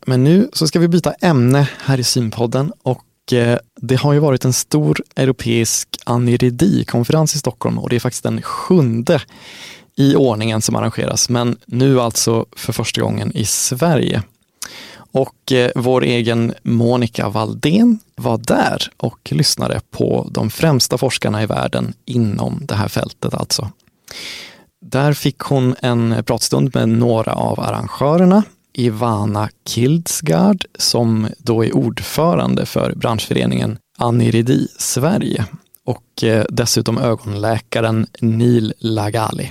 Men nu så ska vi byta ämne här i Synpodden och det har ju varit en stor europeisk aniridi-konferens i Stockholm och det är faktiskt den 7:e i ordningen som arrangeras, men nu alltså för första gången i Sverige. Och vår egen Monica Valdén var där och lyssnade på de främsta forskarna i världen inom det här fältet alltså. Där fick hon en pratstund med några av arrangörerna, Ivana Kildsgaard som då är ordförande för branschföreningen Aniridi Sverige och dessutom ögonläkaren Neil Lagali.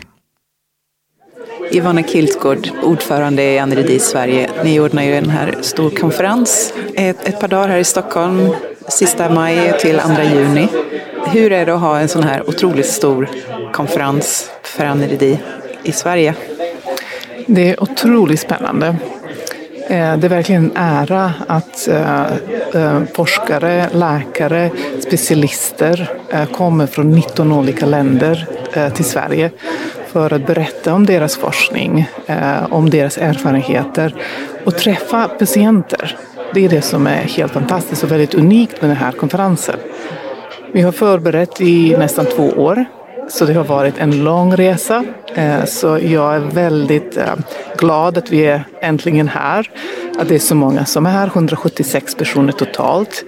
Ivana Kildsgaard, ordförande i Aniridi Sverige. Ni ordnar ju en här stor konferens ett par dagar här i Stockholm, sista maj till 2 juni. Hur är det att ha en sån här otroligt stor konferens för Aniridi i Sverige? Det är otroligt spännande. Det är verkligen en ära att forskare, läkare, specialister kommer från 19 olika länder till Sverige för att berätta om deras forskning, om deras erfarenheter och träffa patienter. Det är det som är helt fantastiskt och väldigt unikt med den här konferensen. Vi har förberett i nästan 2 år. Så det har varit en lång resa, så jag är väldigt glad att vi är äntligen här. Att det är så många som är här, 176 personer totalt.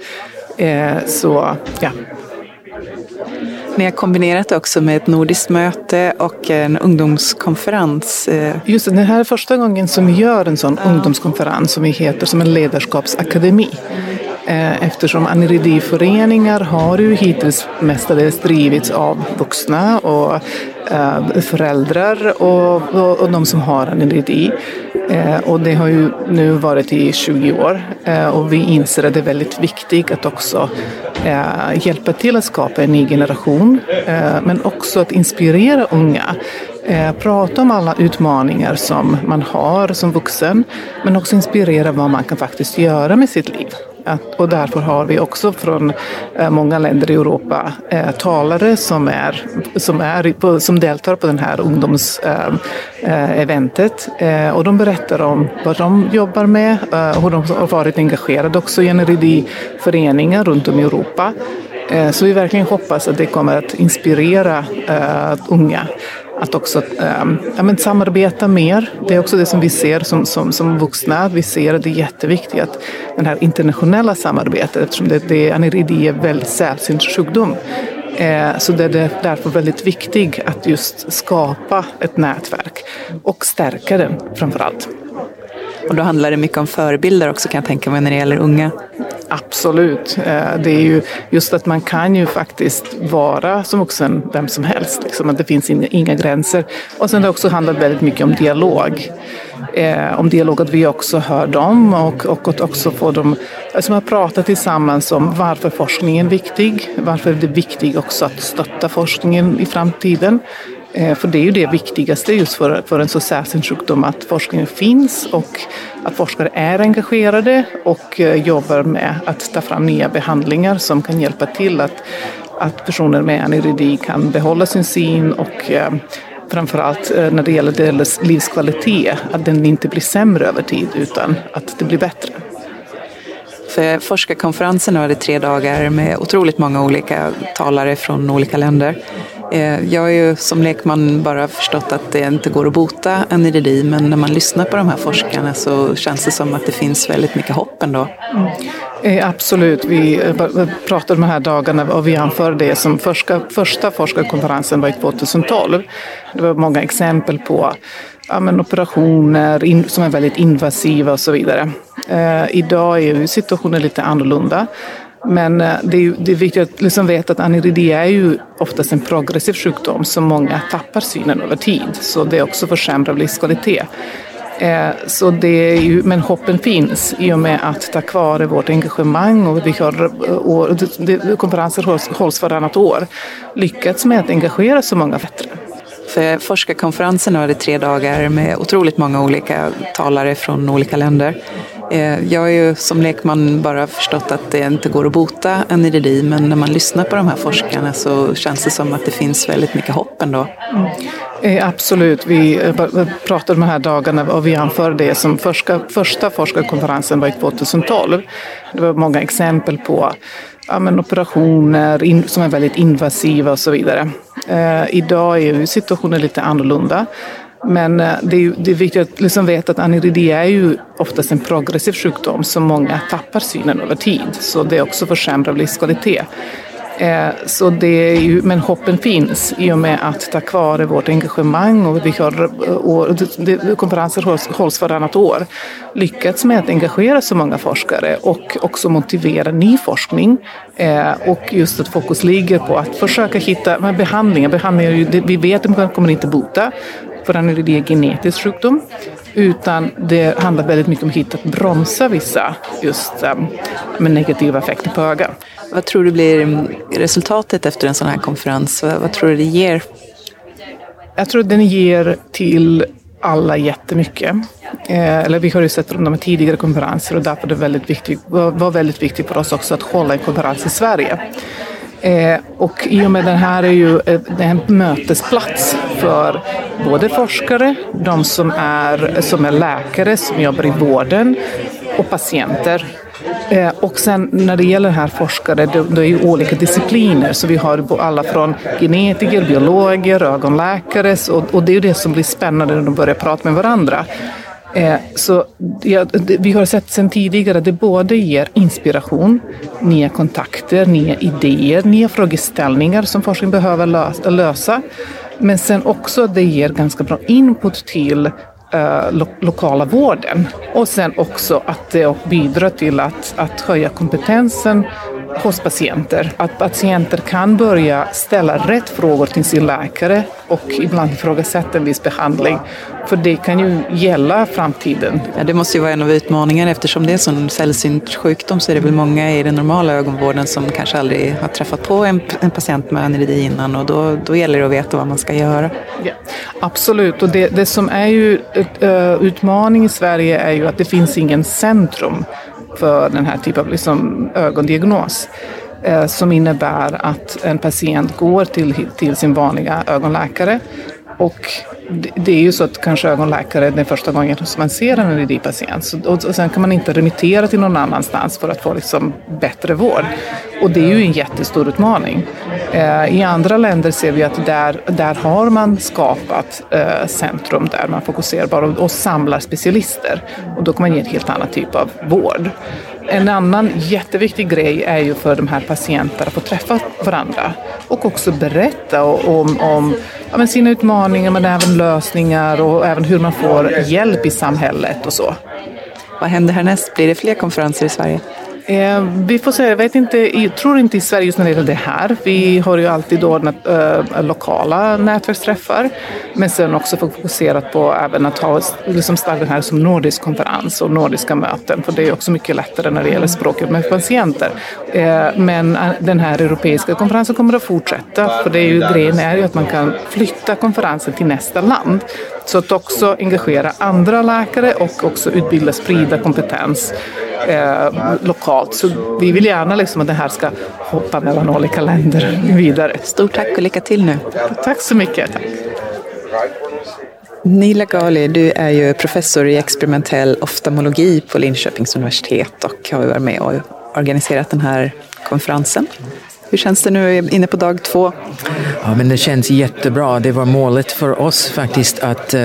Så ja. Ni har kombinerat också med ett nordiskt möte och en ungdomskonferens. Just det, det här är första gången som vi gör en sån ungdomskonferens som vi heter som en ledarskapsakademi. Eftersom aniridi-föreningar har ju hittills mestadels drivits av vuxna och föräldrar och de som har aniridi. Och det har ju nu varit i 20 år och vi inser att det är väldigt viktigt att också hjälpa till att skapa en ny generation men också att inspirera unga. Prata om alla utmaningar som man har som vuxen men också inspirera vad man kan faktiskt göra med sitt liv. Och därför har vi också från många länder i Europa talare som deltar på den här ungdomseventet. Och de berättar om vad de jobbar med och hur de har varit engagerade också i aniridi-föreningar runt om i Europa. Så vi verkligen hoppas att det kommer att inspirera unga att också samarbeta mer. Det är också det som vi ser som vuxna. Vi ser att det är jätteviktigt att den här internationella samarbetet, eftersom aniridi är väldigt sällsynt sjukdom. Så det är därför väldigt viktigt att just skapa ett nätverk och stärka det framförallt. Och då handlar det mycket om förebilder också kan jag tänka mig när det gäller unga. Absolut. Det är ju just att man kan ju faktiskt vara som vuxen vem som helst. Liksom, att det finns inga gränser. Och sen det också handlar väldigt mycket om dialog. Om dialog att vi också hör dem och att också få dem som har pratat tillsammans om varför forskningen är viktig. Varför är det viktigt också att stötta forskningen i framtiden. För det är ju det viktigaste just för en så särskild sjukdom att forskningen finns och att forskare är engagerade och jobbar med att ta fram nya behandlingar som kan hjälpa till att personer med aniridi kan behålla sin syn och framförallt när det gäller deras livskvalitet att den inte blir sämre över tid utan att det blir bättre. För forskarkonferensen var det 3 dagar med otroligt många olika talare från olika länder. Jag har ju som lekman bara förstått att det inte går att bota aniridi, men när man lyssnar på de här forskarna så känns det som att det finns väldigt mycket hopp ändå. Absolut, vi pratade de här dagarna och vi anför det som första forskarkonferensen var i 2012. Det var många exempel på operationer som är väldigt invasiva och så vidare. Idag är ju situationen lite annorlunda. Men det är viktigt att liksom veta att aniridi är ju oftast en progressiv sjukdom som många tappar synen över tid. Så det är också försämrar livskvalitet. Så det är ju, men hoppen finns i och med att tack vare vårt engagemang och vi har konferenser hålls varannat år lyckats med att engagera så många bättre. För forskarkonferensen var det 3 dagar med otroligt många olika talare från olika länder. Jag har ju som lekman bara förstått att det inte går att bota aniridi, men när man lyssnar på de här forskarna så känns det som att det finns väldigt mycket hopp ändå. Absolut, vi pratade de här dagarna och vi anför det som första forskarkonferensen var i 2012. Det var många exempel på operationer som är väldigt invasiva och så vidare. Idag är ju situationen lite annorlunda. Men det är viktigt att liksom veta att aniridi är ju oftast en progressiv sjukdom som många tappar synen över tid. Så det är också försämrar livskvalitet. Så det är ju, men hoppen finns i och med att tack vare vårt engagemang och vi har konferenser hålls varannat år lyckats med att engagera så många forskare och också motivera ny forskning och just att fokus ligger på att försöka hitta behandlingar. Vi vet att man kommer inte bota för aniridi är genetisk sjukdom, utan det handlar väldigt mycket om att hitta att bromsa vissa just med negativa effekter på ögat. Vad tror du blir resultatet efter en sån här konferens? Vad tror du det ger? Jag tror att den ger till alla jättemycket. Vi har ju sett från de tidigare konferenser och därför var väldigt viktigt för oss också att hålla en konferens i Sverige. Och i och med den här är ju en mötesplats för både forskare, de som är läkare som jobbar i vården och patienter. Och sen när det gäller här forskare, det är ju olika discipliner. Så vi har alla från genetiker, biologer, ögonläkare. Och det är ju det som blir spännande när de börjar prata med varandra. Vi har sett sedan tidigare att det både ger inspiration, nya kontakter, nya idéer, nya frågeställningar som forskning behöver lösa. Men sen också det ger ganska bra input till lokala vården. Och sen också att det bidrar till att höja kompetensen hos patienter. Att patienter kan börja ställa rätt frågor till sin läkare och ibland ifrågasätta en viss behandling. För det kan ju gälla framtiden. Ja, det måste ju vara en av utmaningarna eftersom det är en sällsynt sjukdom så är det väl många i den normala ögonvården som kanske aldrig har träffat på en patient med aniridi innan och då gäller det att veta vad man ska göra. Ja, absolut, och det som är ju utmaning i Sverige är ju att det finns ingen centrum för den här typen av ögondiagnos som innebär att en patient går till sin vanliga ögonläkare och det är ju så att kanske ögonläkare är den första gången som man ser en aniridi-patient och sen kan man inte remittera till någon annanstans för att få bättre vård och det är ju en jättestor utmaning. I andra länder ser vi att där har man skapat centrum där man fokuserar bara och samlar specialister och då kan man ge en helt annan typ av vård. En annan jätteviktig grej är ju för de här patienterna att få träffa varandra och också berätta om sina utmaningar men även lösningar och även hur man får hjälp i samhället och så. Vad händer härnäst? Blir det fler konferenser i Sverige? Vi får se, jag tror inte i Sverige just när det gäller det här. Vi har ju alltid ordnat lokala nätverksträffar. Men sen också fokuserat på även att ha starten här som nordisk konferens och nordiska möten. För det är också mycket lättare när det gäller språket med patienter. Men den här europeiska konferensen kommer att fortsätta. För det är ju grejen är ju att man kan flytta konferensen till nästa land. Så att också engagera andra läkare och också utbilda, sprida kompetens lokalt. Så vi vill gärna att det här ska hoppa mellan olika länder vidare. Stort tack och lycka till nu. Tack så mycket. Tack. Nila Ghali, du är ju professor i experimentell oftalmologi på Linköpings universitet och har varit med och organiserat den här konferensen. Hur känns det nu inne på dag 2? Ja, men det känns jättebra. Det var målet för oss faktiskt att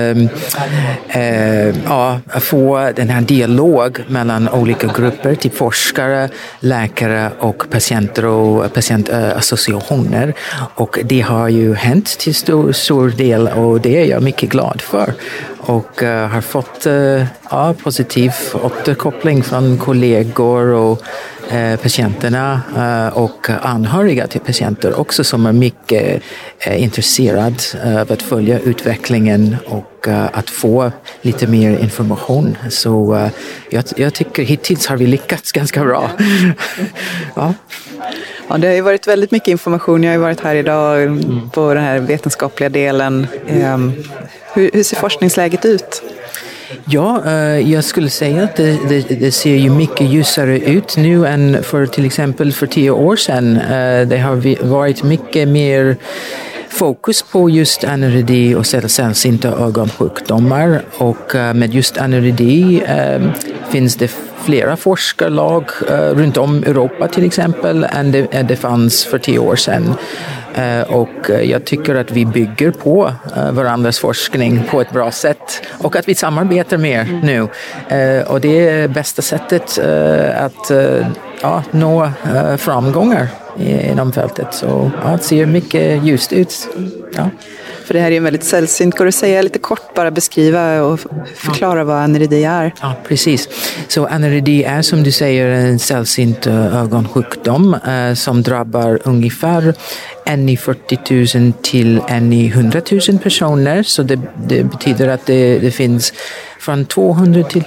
få den här dialog mellan olika grupper, typ forskare, läkare och patienter och patientassociationer. Och det har ju hänt till stor del och det är jag mycket glad för. Och har fått positiv återkoppling från kollegor och patienterna och anhöriga till patienter också som är mycket intresserade av att följa utvecklingen och att få lite mer information. Så jag tycker hittills har vi lyckats ganska bra. Ja. Ja, det har ju varit väldigt mycket information. Jag har ju varit här idag på den här vetenskapliga delen. Hur ser forskningsläget ut? Ja, jag skulle säga att det ser ju mycket ljusare ut nu än för till exempel för 10 år sedan. Det har varit mycket mer fokus på just anoredi och sällsynta ögonsjukdomar, och med just anoredi finns det flera forskarlag runt om Europa till exempel än det fanns för 10 år sedan. Och jag tycker att vi bygger på varandras forskning på ett bra sätt och att vi samarbetar mer nu. Och det är bästa sättet att nå framgångar inom fältet. Så det ser mycket ljust ut. Ja. För det här är ju väldigt sällsynt. Går du säga lite kort, bara beskriva och förklara vad anoredi är? Ja, precis. Så anoredi är, som du säger, en sällsynt ögonsjukdom som drabbar ungefär 1 i 40 000 till 1 i 100 000 personer. Så det betyder att det finns från 200 till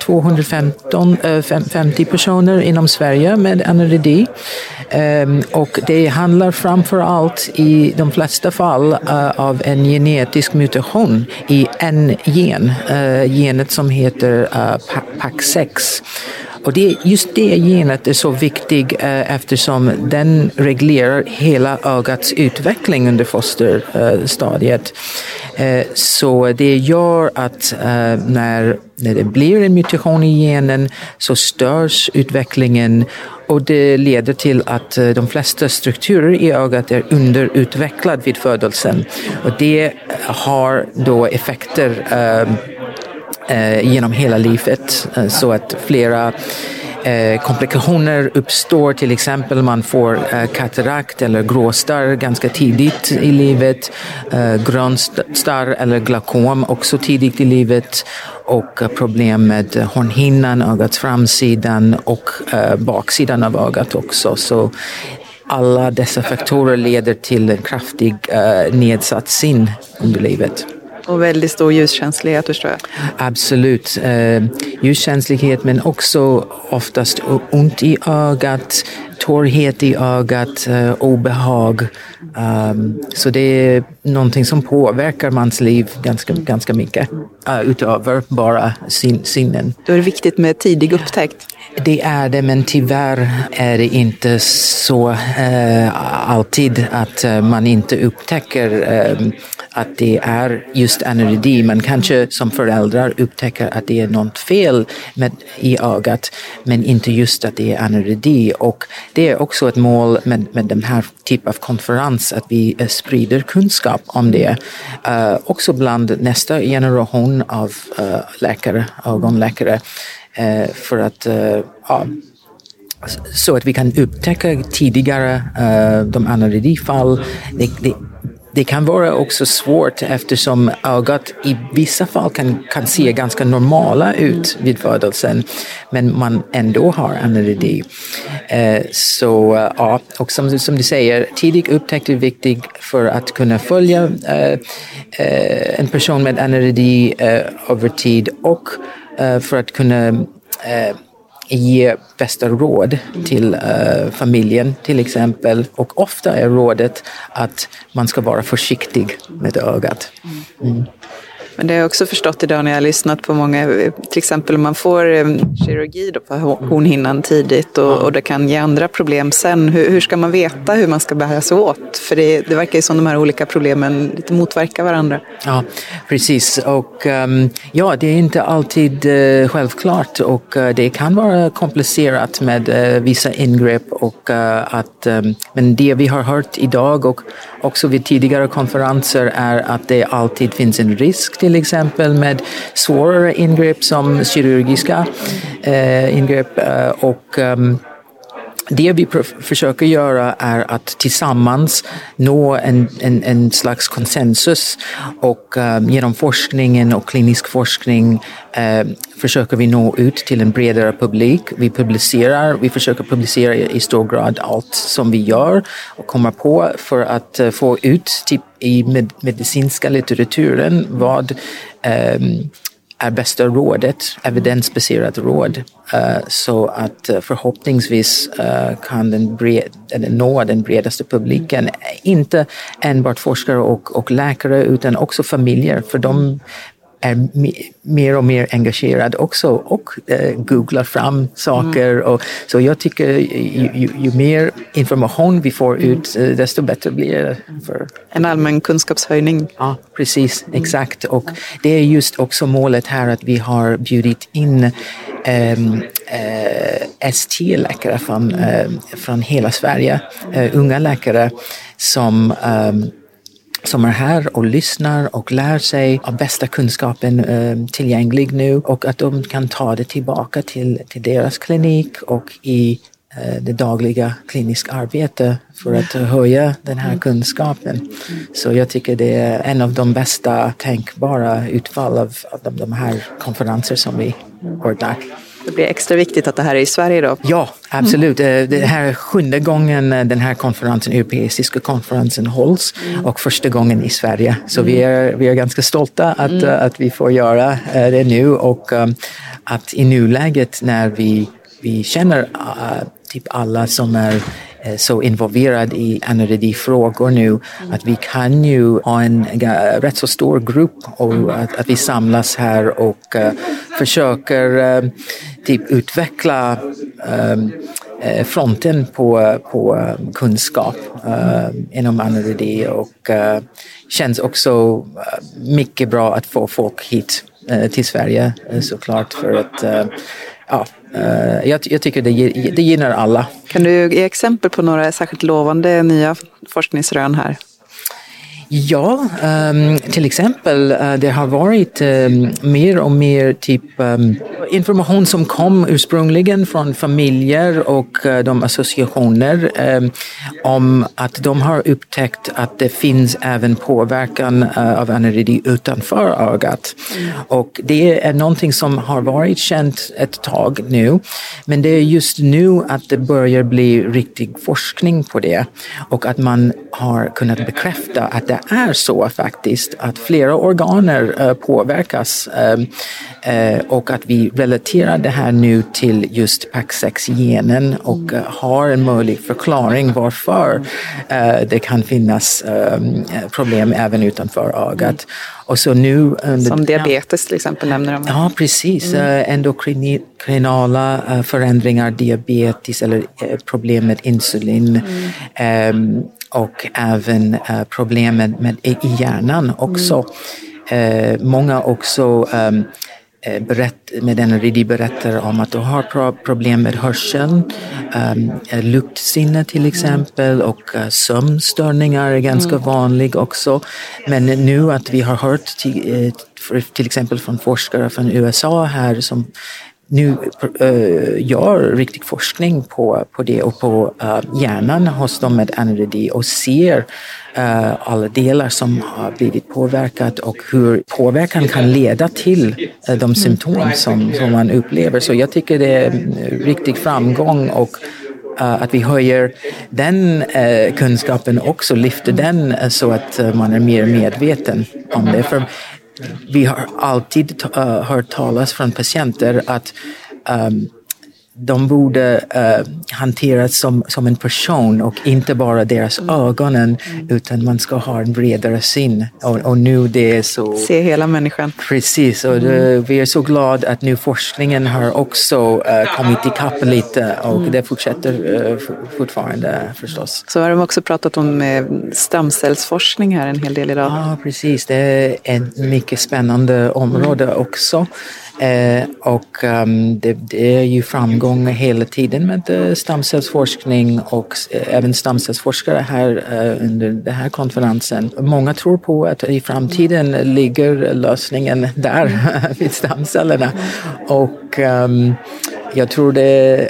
250 personer inom Sverige med anoredi. Och det handlar framförallt i de flesta fall av en genetisk mutation i en gen, genet som heter PAX6. Och just det genet är så viktig eftersom den reglerar hela ögats utveckling under fosterstadiet. Så det gör att när det blir en mutation i genen så störs utvecklingen, och det leder till att de flesta strukturer i ögat är underutvecklad vid födelsen. Och det har då effekter genom hela livet, så att flera komplikationer uppstår. Till exempel man får katarakt eller gråstarr ganska tidigt i livet, grönstarr eller glaukom också tidigt i livet, och problem med hornhinnan, ögats framsidan och baksidan av ögat också. Så alla dessa faktorer leder till en kraftig nedsatt syn under livet. Och väldigt stor ljuskänslighet, förstår jag. Absolut. Ljuskänslighet, men också oftast ont i ögat, torrhet i ögat, obehag. Så det är någonting som påverkar mans liv ganska mycket, utöver bara synen. Då är det viktigt med tidig upptäckt. Det är det, men tyvärr är det inte så alltid att man inte upptäcker att det är just anoredi. Man kanske som föräldrar upptäcker att det är något fel i ögat, men inte just att det är anoredi. Och det är också ett mål med den här typen av konferens, att vi sprider kunskap om det. Också bland nästa generation av läkare, ögonläkare. För att så att vi kan upptäcka tidigare de anoredi-fall. Det kan vara också svårt eftersom ögat i vissa fall kan se ganska normala ut vid födelsen, men man ändå har anoredi. Och som du säger, tidig upptäckt är viktig för att kunna följa en person med anoredi över tid, och för att kunna ge bästa råd till familjen till exempel. Och ofta är rådet att man ska vara försiktig med ögat. Mm. Men det har jag också förstått idag när jag har lyssnat på många, till exempel om man får kirurgi då på hornhinnan tidigt och det kan ge andra problem sen. Hur ska man veta hur man ska bära sig åt? För det verkar ju som de här olika problemen lite motverkar varandra. Ja, precis. Och det är inte alltid självklart, och det kan vara komplicerat med vissa ingrepp, och men det vi har hört idag och också vid tidigare konferenser är att det alltid finns en risk, till exempel med svårare ingrepp som kirurgiska ingrepp, och det vi försöker göra är att tillsammans nå en slags konsensus, och genom forskningen och klinisk forskning försöker vi nå ut till en bredare publik. Vi försöker publicera i stor grad allt som vi gör och kommer på, för att få ut i medicinska litteraturen vad är bästa rådet, evidensbaserat råd, så att förhoppningsvis kan den nå den bredaste publiken. Inte enbart forskare och läkare, utan också familjer, för de är mer och mer engagerad också och googlar fram saker. Och, så jag tycker ju mer information vi får ut, desto bättre blir det. För en allmän kunskapshöjning. Ja, precis, exakt. Och det är just också målet här att vi har bjudit in ST-läkare från hela Sverige, unga läkare som är här och lyssnar och lär sig av bästa kunskapen tillgänglig nu, och att de kan ta det tillbaka till deras klinik och i det dagliga kliniska arbete för att höja den här kunskapen. Så jag tycker det är en av de bästa tänkbara utfall av de här konferenser som vi ordnar. Det blir extra viktigt att det här är i Sverige då. Ja, absolut. Det här är 7:e gången den här konferensen, europeiska konferensen, hålls och första gången i Sverige. Så vi är ganska stolta att vi får göra det nu, och att i nuläget när vi känner typ alla som är så involverad i anorexi-frågor nu, att vi kan ju ha en rätt så stor grupp, och att vi samlas här och försöker typ utveckla fronten på kunskap inom anorexi, och känns också mycket bra att få folk hit till Sverige, såklart, för att jag tycker det gynnar alla. Kan du ge exempel på några särskilt lovande nya forskningsrön här? Ja, till exempel det har varit mer och mer typ information som kom ursprungligen från familjer och de associationer om att de har upptäckt att det finns även påverkan av anorexi utanför ögat. Och det är någonting som har varit känt ett tag nu, men det är just nu att det börjar bli riktig forskning på det, och att man har kunnat bekräfta att det är så faktiskt, att flera organer påverkas, och att vi relaterar det här nu till just PAX6-genen och har en möjlig förklaring varför det kan finnas problem även utanför ögat. Och så nu, som diabetes till exempel nämner de. Ja, precis. Endokrinala förändringar, diabetes eller problem med insulin. Och även problemen i hjärnan också. Många också med anorexi berättar om att de har problem med hörseln, luktsinne till exempel, och sömnstörningar är ganska vanlig också. Men nu att vi har hört till exempel från forskare från USA här som nu gör riktig forskning på det och på hjärnan hos dem med anorexi, och ser alla delar som har blivit påverkat och hur påverkan kan leda till de symptom som man upplever. Så jag tycker det är en riktig framgång, och att vi höjer den kunskapen också, lyfter den så att man är mer medveten om det. För vi har alltid hört talas från patienter att de borde hanteras som en person och inte bara deras ögonen, utan man ska ha en bredare syn. Och nu det är så... Se hela människan. Precis, och vi är så glada att nu forskningen har också kommit ikapp lite, och det fortsätter fortfarande förstås. Så har de också pratat om stamcellsforskning här en hel del idag. Ja, precis. Det är ett mycket spännande område också. Och det är ju framgång hela tiden med stamcellsforskning, och även stamcellsforskare här under den här konferensen. Många tror på att i framtiden ligger lösningen där vid stamcellerna, och jag tror det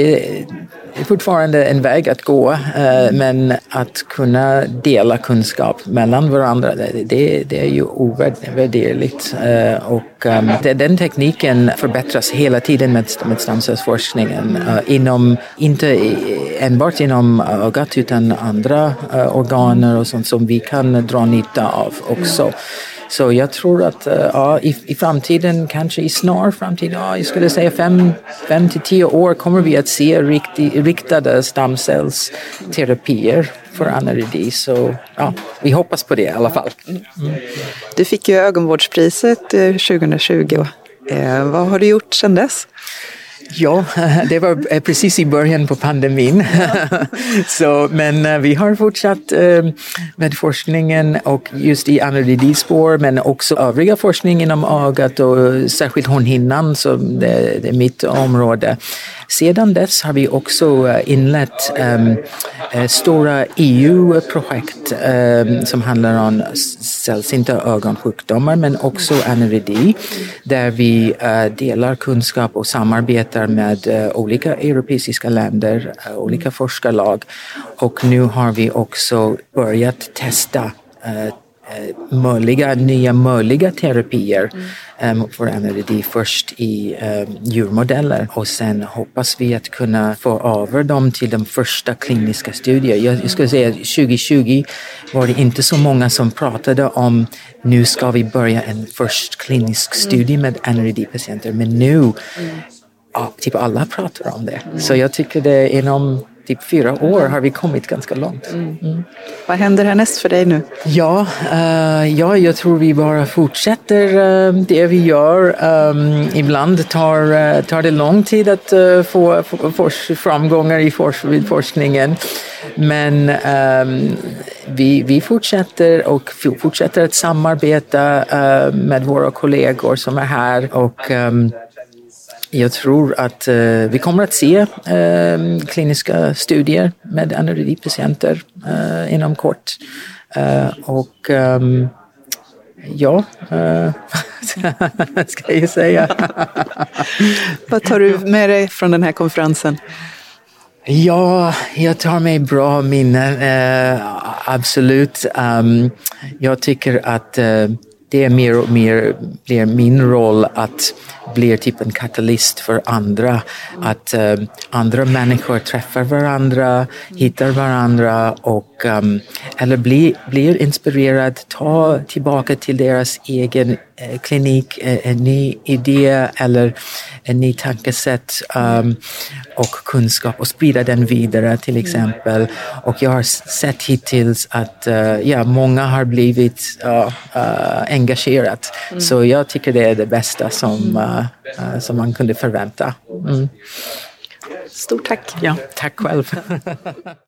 är fortfarande en väg att gå, men att kunna dela kunskap mellan varandra, det är ju ovärderligt. Och den tekniken förbättras hela tiden med stamcellsforskningen, inte enbart inom ögat, utan andra organer och sånt som vi kan dra nytta av också. Så jag tror att i framtiden, kanske i snar framtid, jag skulle säga 5 till 10 år kommer vi att se riktade stamcellsterapier för anorexi. Så vi hoppas på det i alla fall. Du fick ju ögonvårdspriset 2020. Vad har du gjort sedan dess? Ja, det var precis i början på pandemin. Men vi har fortsatt med forskningen och just i anorexi-spår, men också övriga forskning inom ögat och särskilt hornhinnan, så det är mitt område. Sedan dess har vi också inlett stora EU-projekt som handlar om sällsynta ögonsjukdomar men också anorexi, där vi delar kunskap och samarbetar med olika europeiska länder, olika forskarlag, och nu har vi också börjat testa nya möjliga terapier för anorexi först i djurmodeller, och sen hoppas vi att kunna få över dem till de första kliniska studier. Jag skulle säga att 2020 var det inte så många som pratade om nu ska vi börja en först klinisk studie med anorexi-patienter, men nu typ alla pratar om det. Så jag tycker det inom typ 4 år har vi kommit ganska långt. Vad händer härnäst för dig nu? Ja, jag tror vi bara fortsätter det vi gör. Ibland tar det lång tid att få framgångar i forskningen. Men vi fortsätter att samarbeta med våra kollegor som är här, och jag tror att vi kommer att se kliniska studier med anorexi-patienter inom kort. Ska jag säga. Vad tar du med dig från den här konferensen? Ja, jag tar mig bra minnen, absolut. Jag tycker att det är mer och mer blir min roll att bli typ en katalyst för andra. Att andra människor träffar varandra, hittar varandra och eller blir inspirerad, ta tillbaka till deras egen klinik en ny idé eller en ny tankesätt och kunskap och sprida den vidare till exempel. Och jag har sett hittills att många har blivit engagerat. Så jag tycker det är det bästa som man kunde förvänta. Stort tack. Ja, tack själv.